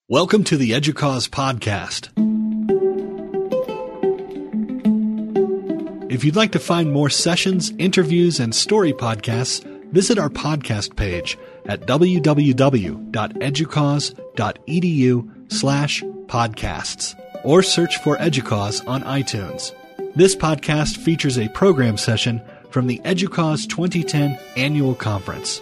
Welcome to the EDUCAUSE podcast. If you'd like to find more sessions, interviews, and story podcasts, visit our podcast page at www.educause.edu/podcasts or search for EDUCAUSE on iTunes. This podcast features a program session from the EDUCAUSE 2010 Annual Conference.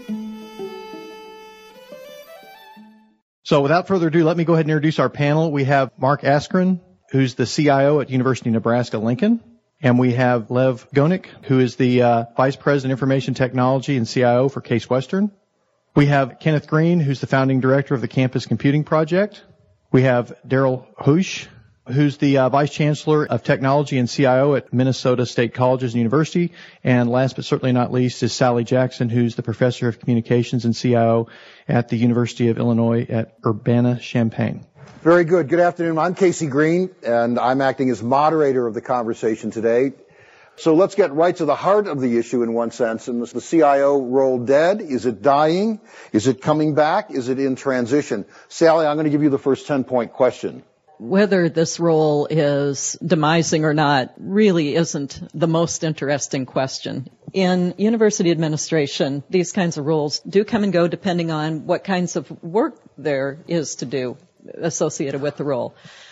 So without further ado, let me go ahead and introduce our panel. We have Mark Askren, who's the CIO at University of Nebraska-Lincoln. And we have Lev Gonik, who is the Vice President of Information Technology and CIO for Case Western. We have Kenneth Green, who's the Founding Director of the Campus Computing Project. We have Daryl Hoosh, who's the Vice Chancellor of Technology and CIO at Minnesota State Colleges and University. And last but certainly not least is Sally Jackson, who's the Professor of Communications and CIO at the University of Illinois at Urbana-Champaign. Very good. Good afternoon. I'm Casey Green, and I'm acting as moderator of the conversation today. So let's get right to the heart of the issue in one sense. And is the CIO role dead? Is it dying? Is it coming back? Is it in transition? Sally, I'm going to give you the first 10-point question. Whether this role is demising or not really isn't the most interesting question. In university administration, these kinds of roles do come and go depending on what kinds of work there is to do associated with the role.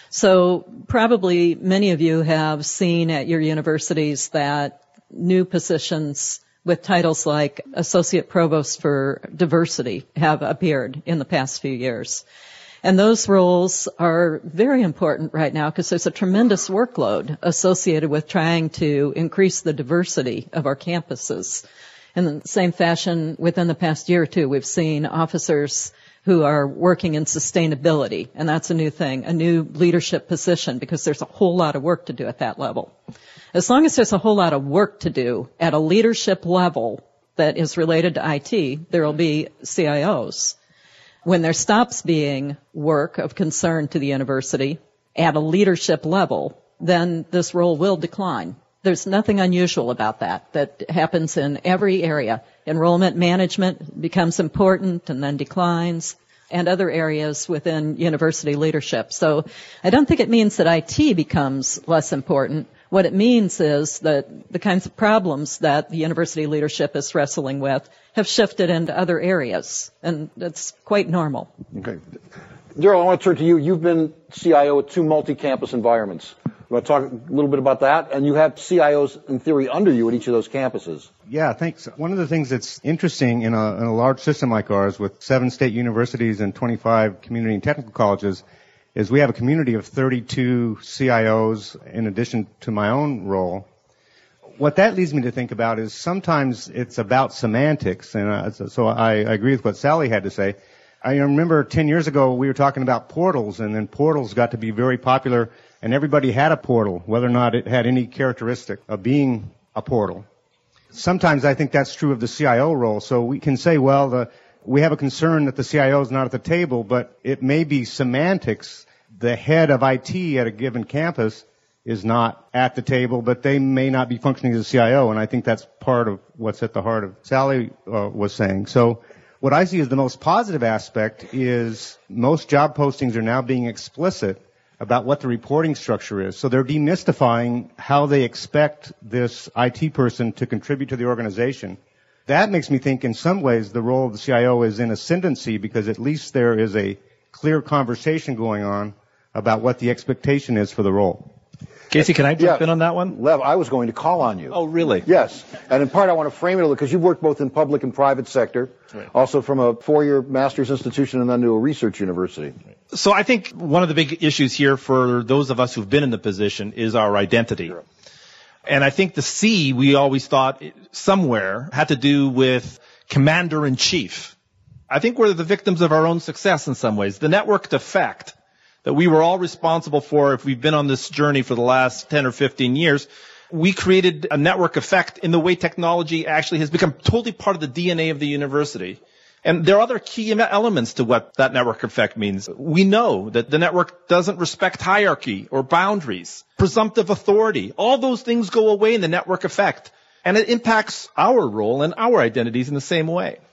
So probably many of you have seen at your universities that new positions with titles like Associate Provost for Diversity have appeared in the past few years. And those roles are very important right now because there's a tremendous workload associated with trying to increase the diversity of our campuses. In the same fashion, within the past year or two, we've seen officers who are working in sustainability, and that's a new thing, a new leadership position, because there's a whole lot of work to do at that level. As long as there's a whole lot of work to do at a leadership level that is related to IT, there will be CIOs. When there stops being work of concern to the university at a leadership level, then this role will decline. There's nothing unusual about that. That happens in every area. Enrollment management becomes important and then declines, and other areas within university leadership. So I don't think it means that IT becomes less important. What it means is that the kinds of problems that the university leadership is wrestling with have shifted into other areas, and that's quite normal. Okay. Daryl, I want to turn to you. You've been CIO at two multi-campus environments. You want to talk a little bit about that? And you have CIOs, in theory, under you at each of those campuses. Yeah, thanks. One of the things that's interesting in a large system like ours with 7 state universities and 25 community and technical colleges is we have a community of 32 CIOs in addition to my own role. What that leads me to think about is sometimes it's about semantics, and so I agree with what Sally had to say. I remember 10 years ago we were talking about portals, and then portals got to be very popular, and everybody had a portal, whether or not it had any characteristic of being a portal. Sometimes I think that's true of the CIO role, so we can say, well, we have a concern that the CIO is not at the table, but it may be semantics. The head of IT at a given campus is not at the table, but they may not be functioning as a CIO, and I think that's part of what's at the heart of Sally was saying. So what I see as the most positive aspect is most job postings are now being explicit about what the reporting structure is. So they're demystifying how they expect this IT person to contribute to the organization. That makes me think in some ways the role of the CIO is in ascendancy because at least there is a clear conversation going on about what the expectation is for the role. Casey, can I jump in on that one? Lev, I was going to call on you. Oh, really? Yes. And in part, I want to frame it because you've worked both in public and private sector, right. Also from a 4-year master's institution and then to a research university. So I think one of the big issues here for those of us who've been in the position is our identity. Sure. And I think the C, we always thought somewhere, had to do with commander-in-chief. I think we're the victims of our own success in some ways. The networked effect that we were all responsible for if we've been on this journey for the last 10 or 15 years, we created a network effect in the way technology actually has become totally part of the DNA of the university. And there are other key elements to what that network effect means. We know that the network doesn't respect hierarchy or boundaries, presumptive authority. All those things go away in the network effect. And it impacts our role and our identities in the same way.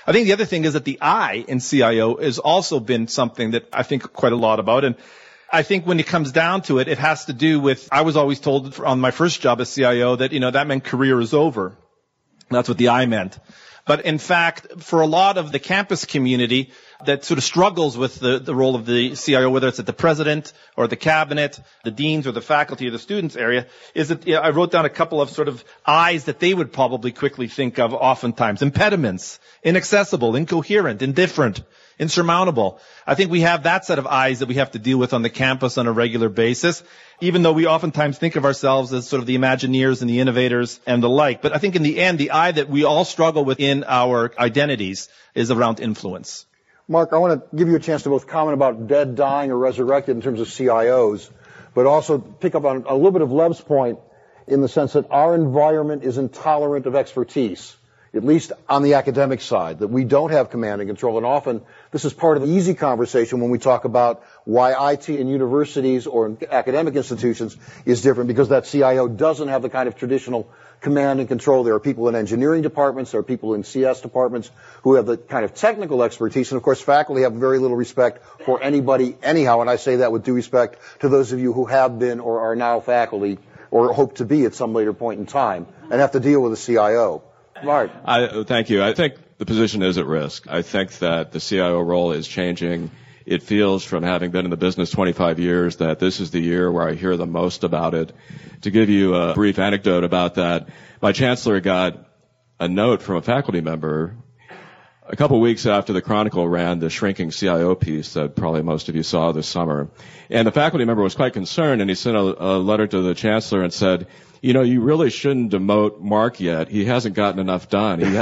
I think the other thing is that the I in CIO has also been something that I think quite a lot about. And I think when it comes down to it, it has to do with, I was always told on my first job as CIO that, that meant career is over. That's what the I meant. But in fact, for a lot of the campus community that sort of struggles with the role of the CIO, whether it's at the president or the cabinet, the deans or the faculty or the students area, is that I wrote down a couple of sort of I's that they would probably quickly think of oftentimes. Impediments, inaccessible, incoherent, indifferent, insurmountable. I think we have that set of I's that we have to deal with on the campus on a regular basis, even though we oftentimes think of ourselves as sort of the Imagineers and the innovators and the like. But I think in the end, the I that we all struggle with in our identities is around influence. Mark, I want to give you a chance to both comment about dead, dying, or resurrected in terms of CIOs, but also pick up on a little bit of Lev's point in the sense that our environment is intolerant of expertise, at least on the academic side, that we don't have command and control. And often this is part of the easy conversation when we talk about why IT in universities or in academic institutions is different, because that CIO doesn't have the kind of traditional command and control. There are people in engineering departments, there are people in CS departments who have the kind of technical expertise. And of course, faculty have very little respect for anybody anyhow. And I say that with due respect to those of you who have been or are now faculty or hope to be at some later point in time and have to deal with a CIO. Mark. Thank you. I think the position is at risk. I think that the CIO role is changing. It feels, from having been in the business 25 years, that this is the year where I hear the most about it. To give you a brief anecdote about that, my chancellor got a note from a faculty member a couple of weeks after the Chronicle ran the shrinking CIO piece that probably most of you saw this summer. And the faculty member was quite concerned, and he sent a letter to the chancellor and said, you really shouldn't demote Mark yet. He hasn't gotten enough done. He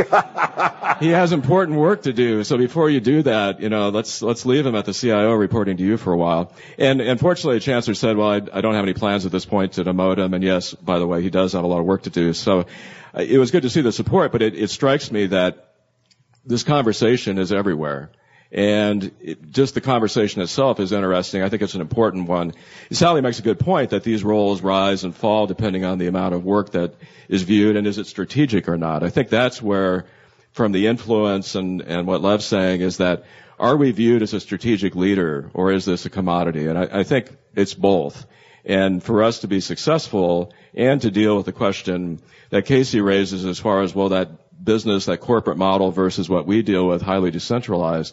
has important work to do. So before you do that, let's leave him at the CIO reporting to you for a while. And fortunately, the chancellor said, well, I don't have any plans at this point to demote him. And yes, by the way, he does have a lot of work to do. So it was good to see the support, but it strikes me that this conversation is everywhere. And just the conversation itself is interesting. I think it's an important one. Sally makes a good point that these roles rise and fall depending on the amount of work that is viewed, and is it strategic or not. I think that's where, from the influence and what Lev's saying, is that are we viewed as a strategic leader, or is this a commodity? And I think it's both. And for us to be successful and to deal with the question that Casey raises as far as, well, that business, that corporate model versus what we deal with, highly decentralized,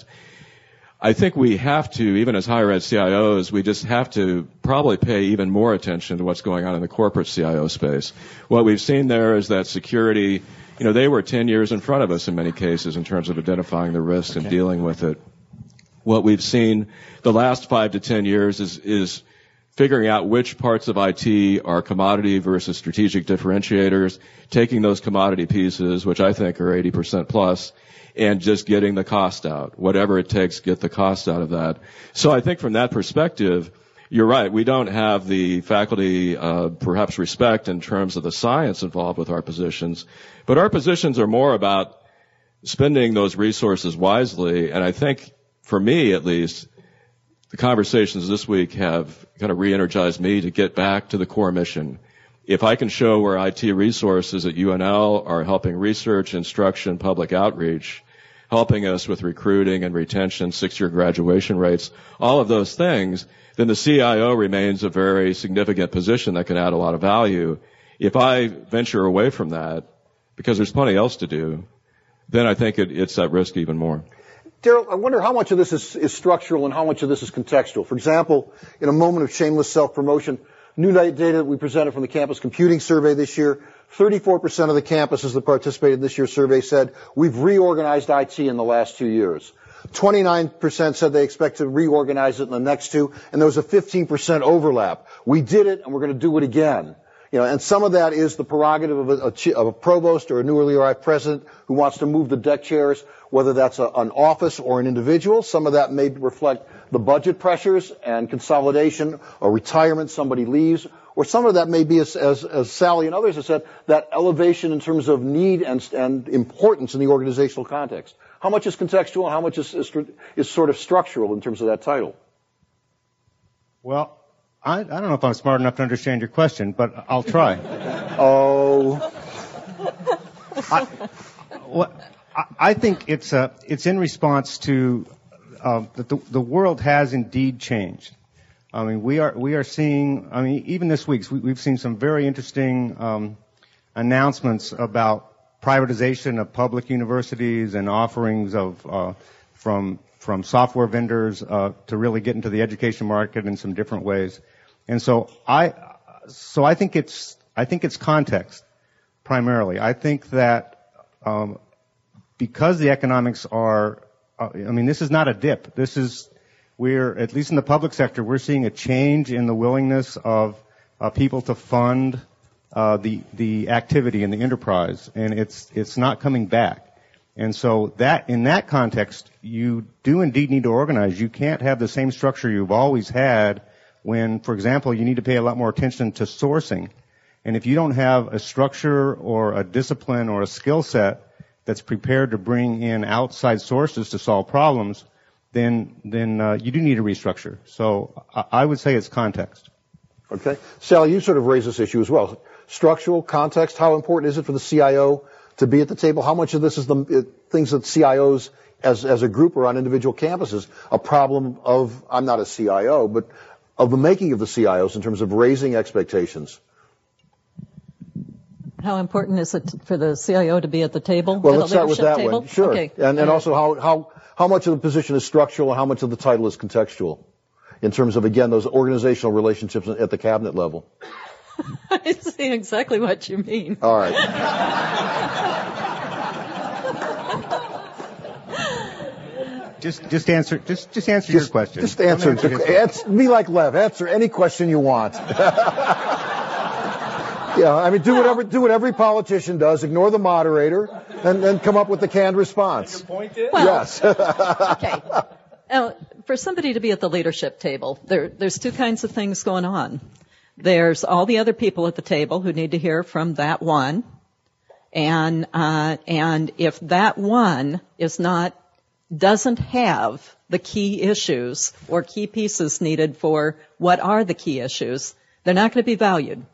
I think we have to, even as higher ed CIOs, we just have to probably pay even more attention to what's going on in the corporate CIO space. What we've seen there is that security, they were 10 years in front of us in many cases in terms of identifying the risk and dealing with it. What we've seen the last 5 to 10 years is figuring out which parts of IT are commodity versus strategic differentiators, taking those commodity pieces, which I think are 80% plus, and just getting the cost out. Whatever it takes, get the cost out of that. So I think from that perspective, you're right. We don't have the faculty, perhaps respect in terms of the science involved with our positions, but our positions are more about spending those resources wisely. And I think, for me at least, the conversations this week have kind of re-energized me to get back to the core mission. If I can show where IT resources at UNL are helping research, instruction, public outreach, helping us with recruiting and retention, 6-year graduation rates, all of those things, then the CIO remains a very significant position that can add a lot of value. If I venture away from that, because there's plenty else to do, then I think it's at risk even more. Daryl, I wonder how much of this is structural and how much of this is contextual. For example, in a moment of shameless self-promotion, new data that we presented from the Campus Computing Survey this year, 34% of the campuses that participated in this year's survey said we've reorganized IT in the last 2 years. 29% said they expect to reorganize it in the next 2, and there was a 15% overlap. We did it, and we're going to do it again. And some of that is the prerogative of a provost or a newly arrived president who wants to move the deck chairs, whether that's an office or an individual. Some of that may reflect the budget pressures and consolidation or retirement, somebody leaves. Or some of that may be, as Sally and others have said, that elevation in terms of need and importance in the organizational context. How much is contextual and how much is sort of structural in terms of that title? Well, I don't know if I'm smart enough to understand your question, but I'll try. I think it's in response to that the world has indeed changed. I mean, we are seeing. I mean, even this week we've seen some very interesting announcements about privatization of public universities and offerings of from software vendors to really get into the education market in some different ways. And so I think it's context primarily. I think that because the economics are, I mean, this is not a dip. We're, at least in the public sector, we're seeing a change in the willingness of people to fund the activity and the enterprise, and it's not coming back. And so that, in that context, you do indeed need to organize. You can't have the same structure you've always had when, for example, you need to pay a lot more attention to sourcing. And if you don't have a structure or a discipline or a skill set that's prepared to bring in outside sources to solve problems, then you do need a restructure. So I would say it's context. Okay. Sally, you sort of raised this issue as well. Structural context, how important is it for the CIO to be at the table? How much of this is the things that CIOs as a group or on individual campuses, a problem of, I'm not a CIO, but of the making of the CIOs in terms of raising expectations? How important is it for the CIO to be at the table? Well, let's start with that table? one. Sure. Okay. And also how much of the position is structural and how much of the title is contextual in terms of, again, those organizational relationships at the cabinet level? I see exactly what you mean. All right. Just answer your question. Just answer. Be like Lev. Answer any question you want. Yeah, I mean, do what every politician does. Ignore the moderator, and then come up with the canned response. Your point is? Well, yes. Okay. Now, for somebody to be at the leadership table, there's two kinds of things going on. There's all the other people at the table who need to hear from that one, and if that one doesn't have the key issues or key pieces needed for what are the key issues, they're not going to be valued.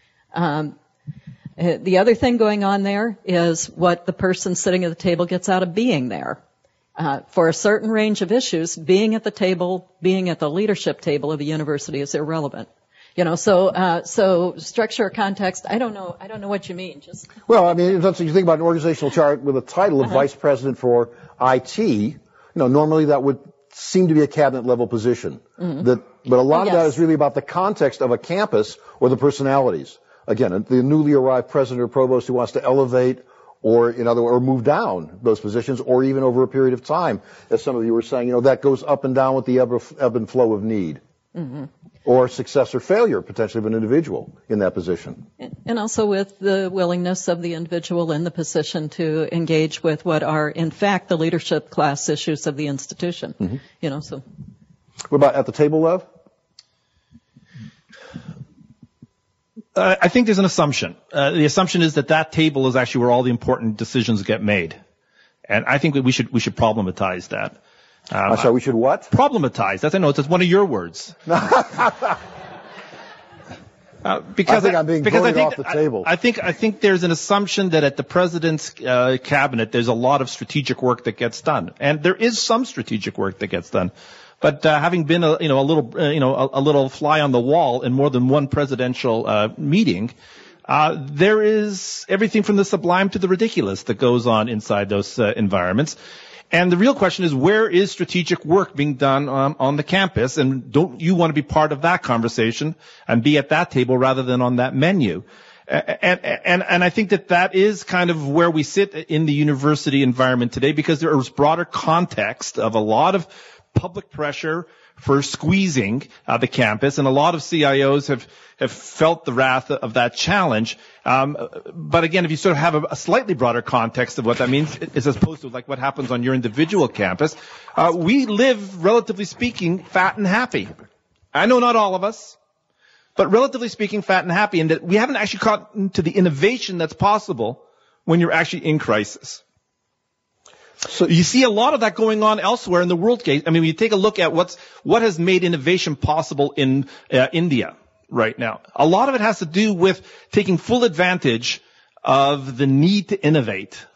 The other thing going on there is what the person sitting at the table gets out of being there. For a certain range of issues, being at the table, being at the leadership table of the university is irrelevant. So structure or context, I don't know what you mean. Well, I mean, you think about an organizational chart with a title of vice president for IT, normally that would seem to be a cabinet level position. Mm-hmm. But a lot of that is really about the context of a campus or the personalities. Again, the newly arrived president or provost who wants to elevate or move down those positions, or even over a period of time, as some of you were saying, that goes up and down with the ebb and flow of need. Mm-hmm. Or success or failure, potentially, of an individual in that position. And also with the willingness of the individual in the position to engage with what are, in fact, the leadership class issues of the institution. Mm-hmm. So. What about at the table, Lev? I think there's an assumption. The assumption is that table is actually where all the important decisions get made. And I think that we should problematize that. I'm sorry, we should what? Problematize. That's one of your words. Because I think I'm being voted off the table. I think there's an assumption that at the president's cabinet there's a lot of strategic work that gets done, and there is some strategic work that gets done. But having been a little fly on the wall in more than one presidential meeting, there is everything from the sublime to the ridiculous that goes on inside those environments. And the real question is, where is strategic work being done on the campus? And don't you want to be part of that conversation and be at that table rather than on that menu? And I think that is kind of where we sit in the university environment today, because there is broader context of a lot of public pressure for squeezing the campus, and a lot of CIOs have felt the wrath of that challenge. But again, if you sort of have a slightly broader context of what that means, as opposed to like what happens on your individual campus, we live, relatively speaking, fat and happy. I know not all of us, but relatively speaking, fat and happy, and that we haven't actually caught to the innovation that's possible when you're actually in crisis. So you see a lot of that going on elsewhere in the world. I mean, when you take a look at what has made innovation possible in India right now, a lot of it has to do with taking full advantage of the need to innovate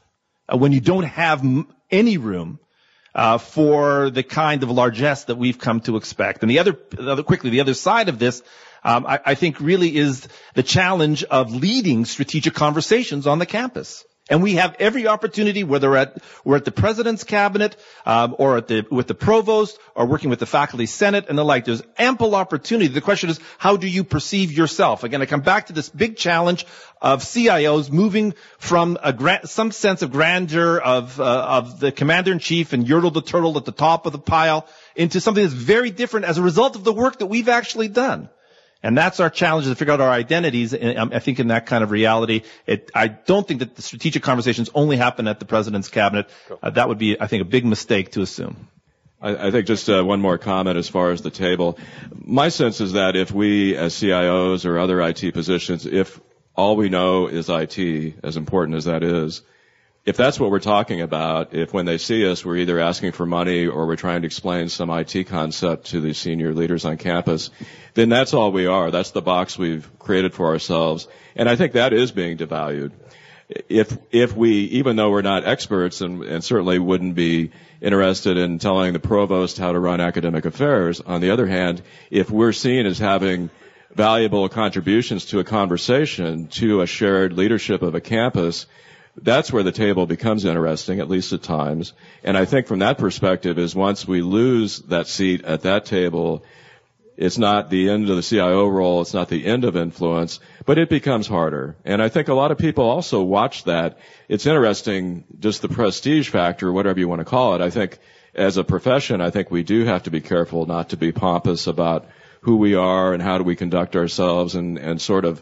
when you don't have any room for the kind of largesse that we've come to expect. And the other side of this, I think really is the challenge of leading strategic conversations on the campus. And we have every opportunity, whether we're at the president's cabinet, or with the provost, or working with the faculty senate and the like. There's ample opportunity. The question is, how do you perceive yourself? Again, I come back to this big challenge of CIOs moving from some sense of grandeur of the commander-in-chief and Yertle the turtle at the top of the pile into something that's very different as a result of the work that we've actually done. And that's our challenge, to figure out our identities. And I think in that kind of reality, I don't think that the strategic conversations only happen at the president's cabinet. That would be, I think, a big mistake to assume. I think just one more comment as far as the table. My sense is that if we, as CIOs or other IT positions, if all we know is IT, as important as that is, if that's what we're talking about, if when they see us we're either asking for money or we're trying to explain some IT concept to the senior leaders on campus, then that's all we are. That's the box we've created for ourselves. And I think that is being devalued. If we, even though we're not experts and certainly wouldn't be interested in telling the provost how to run academic affairs, on the other hand, if we're seen as having valuable contributions to a conversation, to a shared leadership of a campus, that's where the table becomes interesting, at least at times. And I think from that perspective is once we lose that seat at that table, it's not the end of the CIO role, it's not the end of influence, but it becomes harder. And I think a lot of people also watch that. It's interesting, just the prestige factor, whatever you want to call it. I think as a profession, I think we do have to be careful not to be pompous about who we are and how do we conduct ourselves and sort of,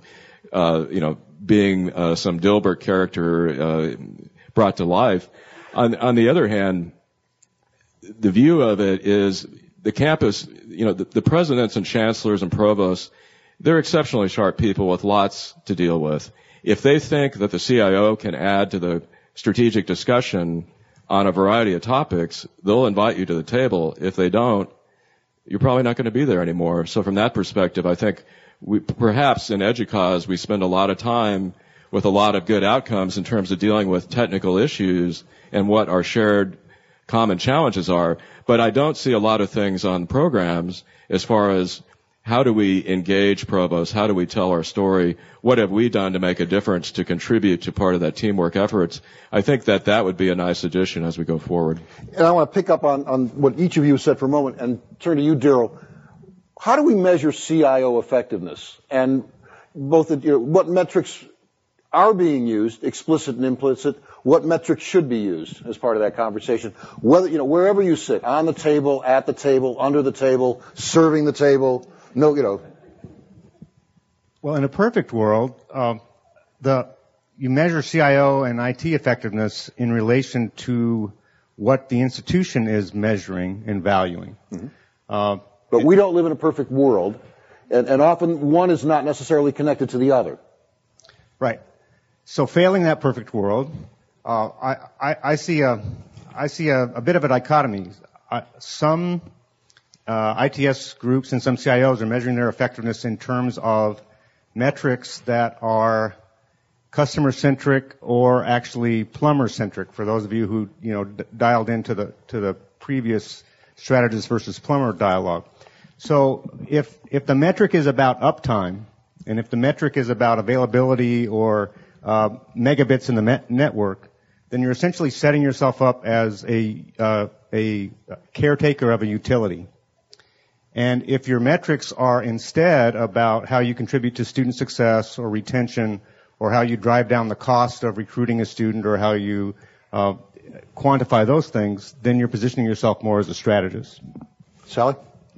being some Dilbert character brought to life. On the other hand, the view of it is the campus, the presidents and chancellors and provosts, they're exceptionally sharp people with lots to deal with. If they think that the CIO can add to the strategic discussion on a variety of topics, they'll invite you to the table. If they don't, you're probably not going to be there anymore. So from that perspective, I think perhaps in EDUCAUSE, we spend a lot of time with a lot of good outcomes in terms of dealing with technical issues and what our shared common challenges are. But I don't see a lot of things on programs as far as how do we engage provosts, how do we tell our story, what have we done to make a difference to contribute to part of that teamwork efforts. I think that would be a nice addition as we go forward. And I want to pick up on what each of you said for a moment and turn to you, Daryl. How do we measure CIO effectiveness? And both, what metrics are being used, explicit and implicit, what metrics should be used as part of that conversation? Whether, wherever you sit, on the table, at the table, under the table, serving the table, Well, in a perfect world, you measure CIO and IT effectiveness in relation to what the institution is measuring and valuing. Mm-hmm. But we don't live in a perfect world, and often one is not necessarily connected to the other. Right. So failing that perfect world, I see a bit of a dichotomy. Some ITS groups and some CIOs are measuring their effectiveness in terms of metrics that are customer-centric or actually plumber-centric. For those of you who dialed into the previous strategist versus plumber dialogue. So if the metric is about uptime, and if the metric is about availability or megabits in the network, then you're essentially setting yourself up as a caretaker of a utility. And if your metrics are instead about how you contribute to student success or retention, or how you drive down the cost of recruiting a student, or how you quantify those things, then you're positioning yourself more as a strategist. Sally?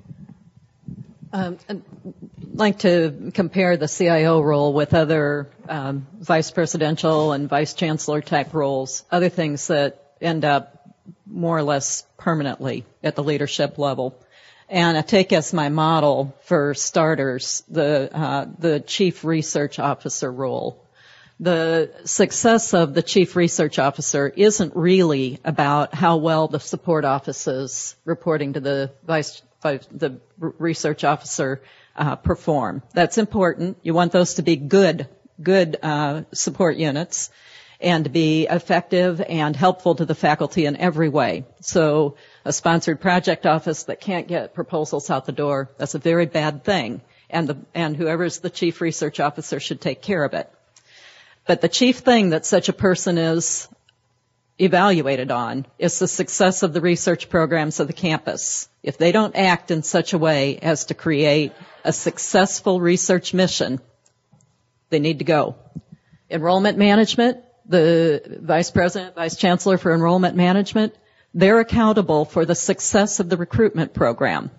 I'd like to compare the CIO role with other vice presidential and vice chancellor type roles, other things that end up more or less permanently at the leadership level. And I take as my model, for starters, the chief research officer role. The success of the chief research officer isn't really about how well the support offices reporting to the the research officer perform. That's important. You want those to be good support units. and to be effective and helpful to the faculty in every way. So a sponsored project office that can't get proposals out the door, that's a very bad thing. And whoever's the chief research officer should take care of it. But the chief thing that such a person is evaluated on is the success of the research programs of the campus. If they don't act in such a way as to create a successful research mission, they need to go. Enrollment management, the vice president, vice chancellor for enrollment management, they're accountable for the success of the recruitment program.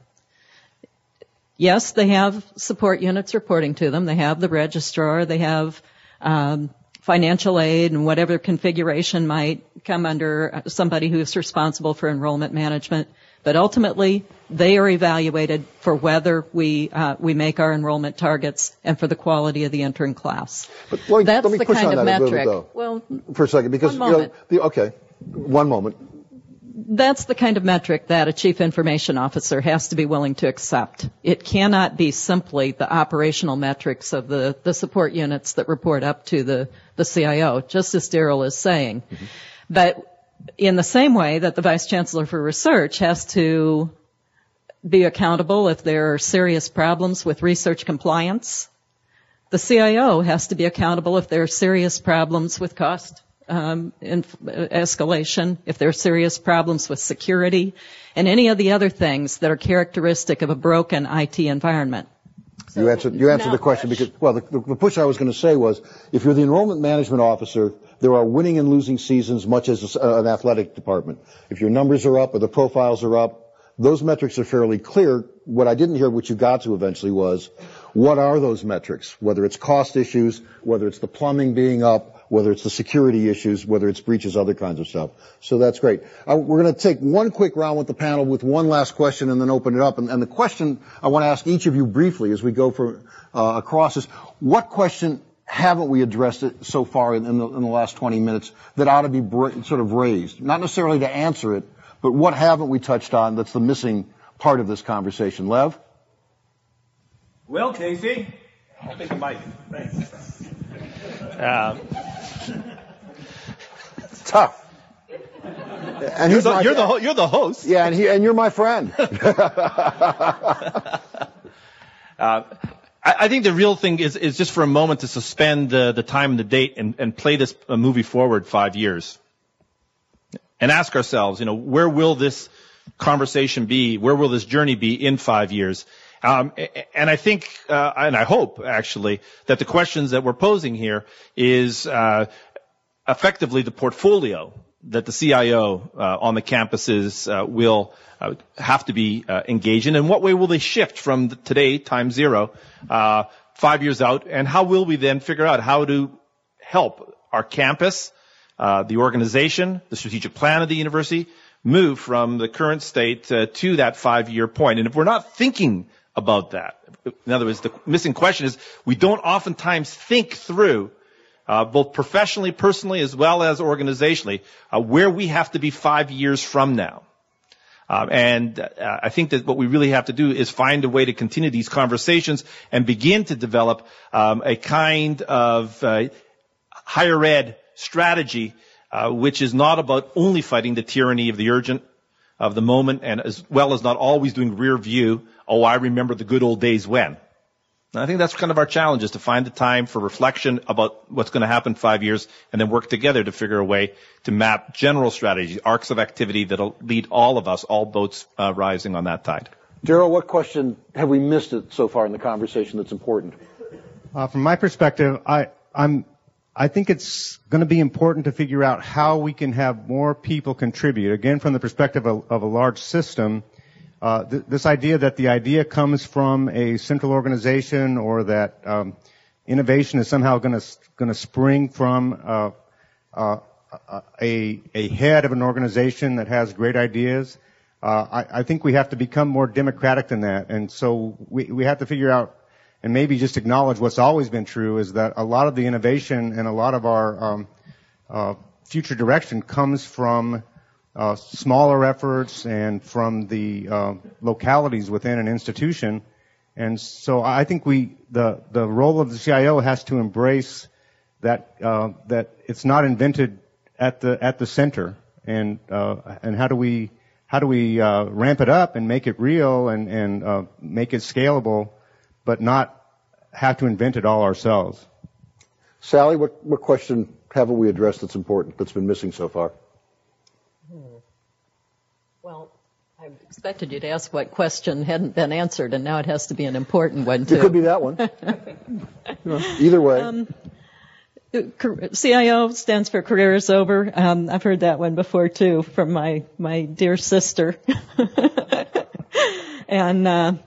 Yes, they have support units reporting to them. They have the registrar. They have financial aid and whatever configuration might come under somebody who's responsible for enrollment management. But ultimately, they are evaluated for whether we make our enrollment targets and for the quality of the entering class. But let me the push kind on of that metric. A little bit, though, well, for a second, because one moment. That's the kind of metric that a chief information officer has to be willing to accept. It cannot be simply the operational metrics of the support units that report up to the CIO, just as Daryl is saying. Mm-hmm. But in the same way that the vice chancellor for research has to be accountable if there are serious problems with research compliance, the CIO has to be accountable if there are serious problems with cost escalation, if there are serious problems with security, and any of the other things that are characteristic of a broken IT environment. So you answered the question because, well, the push I was going to say was, if you're the enrollment management officer, there are winning and losing seasons much as an athletic department. If your numbers are up or the profiles are up, those metrics are fairly clear. What I didn't hear, which you got to eventually, was what are those metrics? Whether it's cost issues, whether it's the plumbing being up, whether it's the security issues, whether it's breaches, other kinds of stuff. So that's great. We're going to take one quick round with the panel with one last question and then open it up. And the question I want to ask each of you briefly as we go across is, what question haven't we addressed it so far in the last 20 minutes that ought to be sort of raised? Not necessarily to answer it, but what haven't we touched on that's the missing part of this conversation? Lev? Well, Casey, I'll take the mic. Thanks. It's tough. And you're the host. Yeah, and you're my friend. I think the real thing is just for a moment to suspend the time and the date and play this movie forward 5 years. And ask ourselves, where will this conversation be? Where will this journey be in 5 years? And I think, and I hope actually, that the questions that we're posing here is effectively the portfolio that the CIO on the campuses will have to be engaged in. And what way will they shift from today, time zero, 5 years out? And how will we then figure out how to help our campus, the organization, the strategic plan of the university, move from the current state to that 5-year point? And if we're not thinking about that, in other words, the missing question is we don't oftentimes think through, both professionally, personally, as well as organizationally, where we have to be 5 years from now. And I think that what we really have to do is find a way to continue these conversations and begin to develop a kind of higher ed strategy, which is not about only fighting the tyranny of the urgent, of the moment, and as well as not always doing rear view. Oh, I remember the good old days when. And I think that's kind of our challenge, is to find the time for reflection about what's going to happen 5 years and then work together to figure a way to map general strategies, arcs of activity that'll lead all of us, all boats rising on that tide. Daryl, what question have we missed it so far in the conversation that's important? From my perspective, I think it's going to be important to figure out how we can have more people contribute. Again, from the perspective of a large system, this idea that the idea comes from a central organization, or that innovation is somehow going to spring from a head of an organization that has great ideas. I think we have to become more democratic than that, and so we have to figure out, and maybe just acknowledge what's always been true, is that a lot of the innovation and a lot of our future direction comes from smaller efforts and from the localities within an institution. And so I think the role of the CIO has to embrace that it's not invented at the center, and how do we ramp it up and make it real and make it scalable, but not have to invent it all ourselves? Sally, what question haven't we addressed that's important, that's been missing so far? Well, I expected you to ask what question hadn't been answered, and now it has to be an important one, too. It could be that one. Either way. CIO stands for career is over. I've heard that one before, too, from my dear sister. And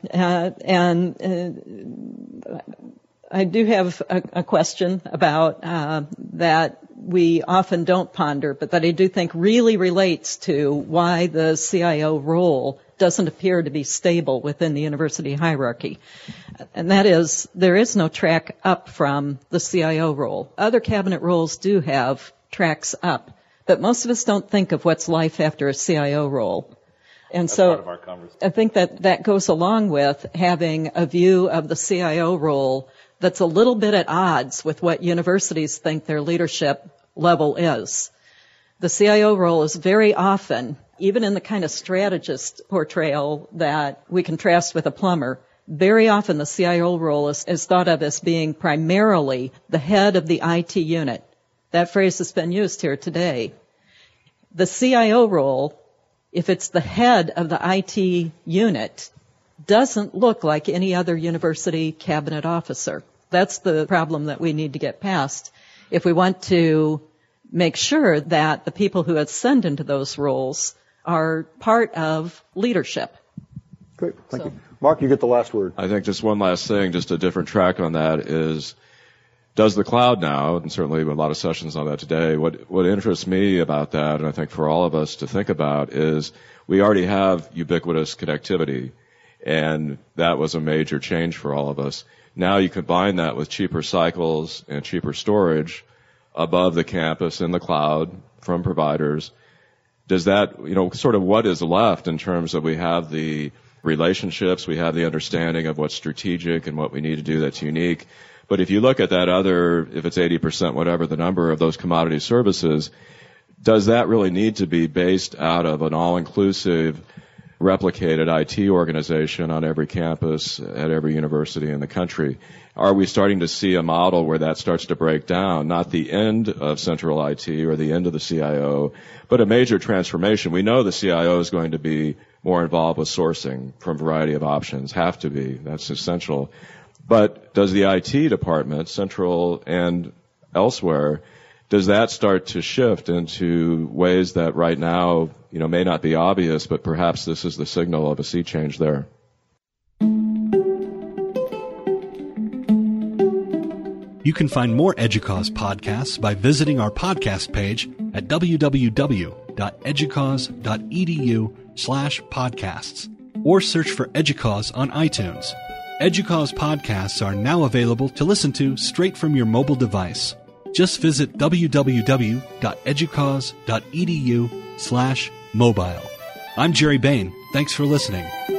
I do have a question about that we often don't ponder, but that I do think really relates to why the CIO role doesn't appear to be stable within the university hierarchy. And that is, there is no track up from the CIO role. Other cabinet roles do have tracks up, but most of us don't think of what's life after a CIO role. And That's so part of our conversation. I think that goes along with having a view of the CIO role that's a little bit at odds with what universities think their leadership level is. The CIO role is very often, even in the kind of strategist portrayal that we contrast with a plumber, very often the CIO role is thought of as being primarily the head of the IT unit. That phrase has been used here today. The CIO role, if it's the head of the IT unit, doesn't look like any other university cabinet officer. That's the problem that we need to get past if we want to make sure that the people who ascend into those roles are part of leadership. Great. Thank you. Mark, you get the last word. I think just one last thing, just a different track on that is, does the cloud now, and certainly a lot of sessions on that today, what interests me about that, and I think for all of us to think about, is we already have ubiquitous connectivity, and that was a major change for all of us. Now you combine that with cheaper cycles and cheaper storage above the campus in the cloud from providers. Does that, sort of what is left in terms of we have the relationships, we have the understanding of what's strategic and what we need to do that's unique. But if you look at that other, if it's 80%, whatever the number of those commodity services, does that really need to be based out of an all-inclusive replicated IT organization on every campus at every university in the country? Are we starting to see a model where that starts to break down, not the end of central IT or the end of the CIO, but a major transformation? We know the CIO is going to be more involved with sourcing from a variety of options, have to be, that's essential. But does the IT department, central and elsewhere, does that start to shift into ways that right now, may not be obvious, but perhaps this is the signal of a sea change there? You can find more EDUCAUSE podcasts by visiting our podcast page at www.educause.edu/podcasts or search for EDUCAUSE on iTunes. EDUCAUSE podcasts are now available to listen to straight from your mobile device. Just visit www.educause.edu/mobile. I'm Jerry Bain. Thanks for listening.